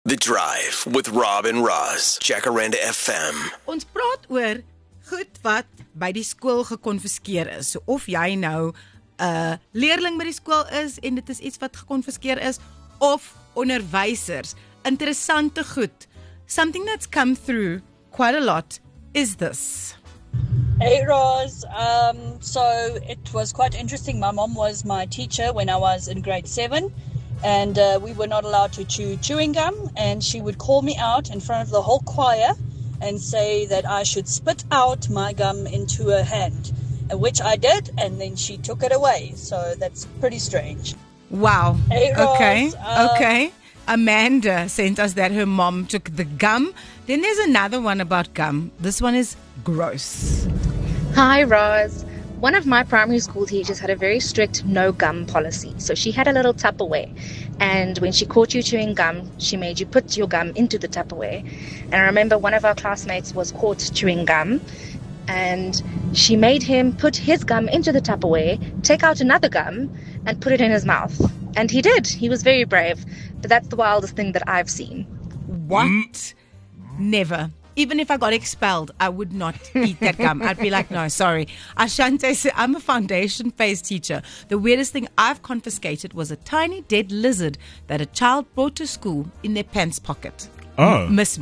The Drive with Rob and Roz, Jacaranda FM. Ons praat oor goed wat by die skool gekonfiskeer is. So of jy nou 'n leerling by die skool is en dit is iets wat gekonfiskeer is, of onderwysers. Interessante goed. Something that's come through quite a lot is this. Hey Roz, so it was quite interesting. My mom was my teacher when I was in grade 7 and we were not allowed to chew chewing gum, and she would call me out in front of the whole choir and say that I should spit out my gum into her hand, which I did, and then she took it away. So that's pretty strange. Wow. Hey Roz, Okay. Amanda sent us that her mom took the gum. Then there's another one about gum. This one is gross. Hi, Roz. One of my primary school teachers had a very strict no gum policy. So she had a little Tupperware. And when she caught you chewing gum, she made you put your gum into the Tupperware. And I remember one of our classmates was caught chewing gum. And she made him put his gum into the Tupperware, take out another gum, and put it in his mouth. And he did. He was very brave. But that's the wildest thing that I've seen. What? Never. Even if I got expelled, I would not eat that gum. I'd be like, no, sorry. Ashante said, I'm a foundation phase teacher. The weirdest thing I've confiscated was a tiny dead lizard that a child brought to school in their pants pocket. Oh. Miss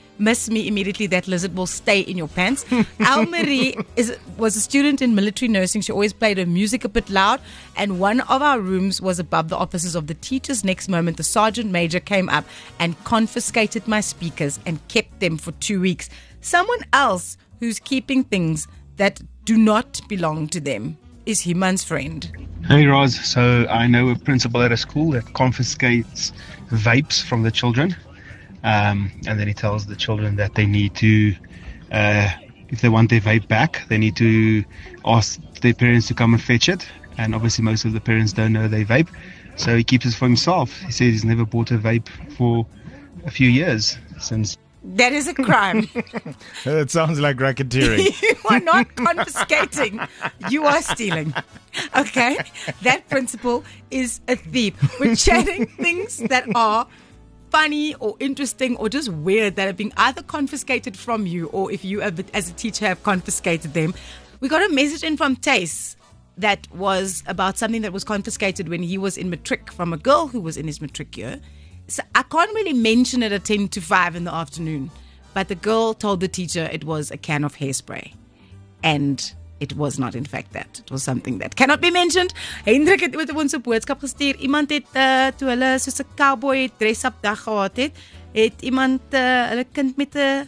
me immediately. That lizard will stay in your pants. Al-Marie was a student in military nursing. She always played her music a bit loud, and one of our rooms was above the offices of the teachers. Next moment, the sergeant major came up and confiscated my speakers and kept them for 2 weeks. Someone else who's keeping things that do not belong to them is Himan's friend. Hey Roz, so I know a principal at a school that confiscates vapes from the children. And then he tells the children that they need to, if they want their vape back, they need to ask their parents to come and fetch it. And obviously most of the parents don't know they vape, so he keeps it for himself. He says he's never bought a vape for a few years since. That is a crime. It sounds like racketeering. You are not confiscating. You are stealing. Okay? That principal is a thief. We're chatting things that are funny or interesting or just weird that have been either confiscated from you, or if you as a teacher have confiscated them. We got a message in from Tace that was about something that was confiscated when he was in matric from a girl who was in his matric year. So I can't really mention it at 10 to 5 in the afternoon, but the girl told the teacher it was a can of hairspray, and it was not in fact that. It was something that cannot be mentioned. Hendrik het ooit ons 'n boodskap gestuur. Iemand het toe hulle soos 'n cowboy dress-up dag gehad het iemand hulle kind met 'n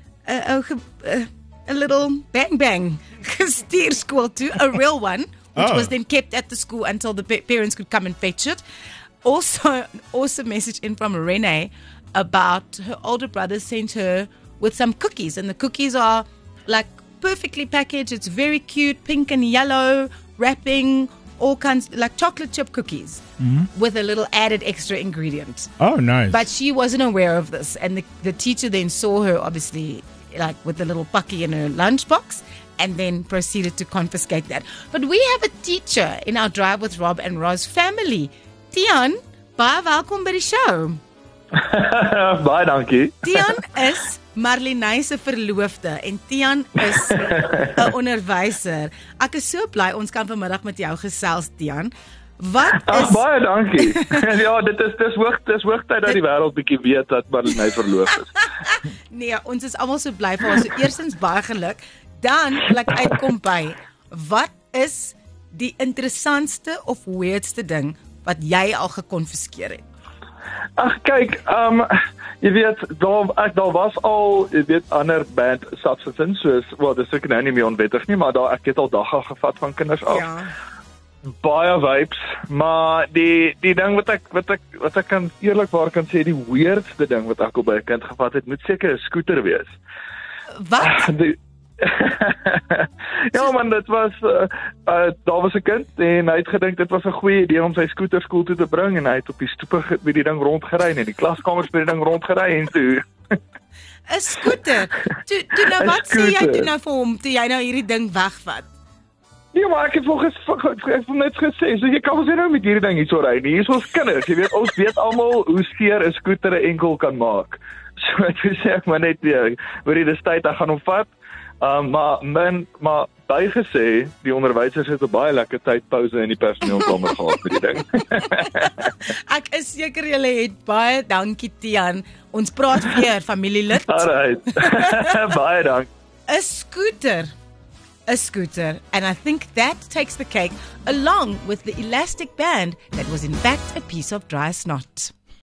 little bang bang gestuur skool toe, a real one, which was then kept at the school until the parents could come and fetch it. Also, an awesome message in from Renee about her older brother sent her with some cookies, and the cookies are like perfectly packaged. It's very cute, pink and yellow, wrapping, all kinds, like chocolate chip cookies with a little added extra ingredient. Oh, nice. But she wasn't aware of this, and the teacher then saw her, obviously, like with the little pakkie in her lunchbox, and then proceeded to confiscate that. But we have a teacher in our Drive with Rob and Roz family. Tian, baie welkom by die show. Baie dankie. Tian is Marlene se verloofde en Tian is 'n onderwyser. Ek is so bly ons kan vanmiddag met jou gesels, Tian. Wat is Baie dankie. Ja, dis hoogtyd dat die wêreld bietjie weet dat Marlene verloof is. Nee, ons is almal so bly vir haar. So eerstens baie geluk. Dan wil ek uitkom by, wat is die interessantste of weirdste ding wat jy al gekonfiskeer het? Ag kyk, jy weet, daar was al, jy weet, ander band substances, soos, wel, dis ek nou nie meer onwettig nie, maar ek het al dagga gevat van kinders af. Ja. Baie vibes, maar die ding wat ek kan eerlikwaar kan sê, die weirdste ding wat ek op by 'n kind gevat het, moet seker 'n skooter wees. Wat? Ja man, dit was daar was 'n kind en hy het gedink dit was 'n goeie idee om sy skooter skool toe te bring, en hy het op die stoep met die ding rondgery en in die klaskamers met die ding rondgery en toe 'n skooter. Toe nou wat sê jy toe nou vir hom toe jy nou hierdie ding wegvat? Nee, maar ek het net gesê, so jy kan ons nou met hierdie ding hier so ry nie. Hier is ons kinders, jy weet, ons weet almal hoe skeer 'n skooter 'n enkel kan maak. So ek sê ek maar net weer, hoor jy dis tyd, ek gaan hom vat. Maar bygesê, die onderwysers het 'n baie lekker tydpouse in die personeelkamer gehad met die ding. Ek is seker julle het baie dankie Tiaan. Ons praat weer familielid. Alright. Baie dankie. A scooter, and I think that takes the cake, along with the elastic band that was in fact a piece of dry snot.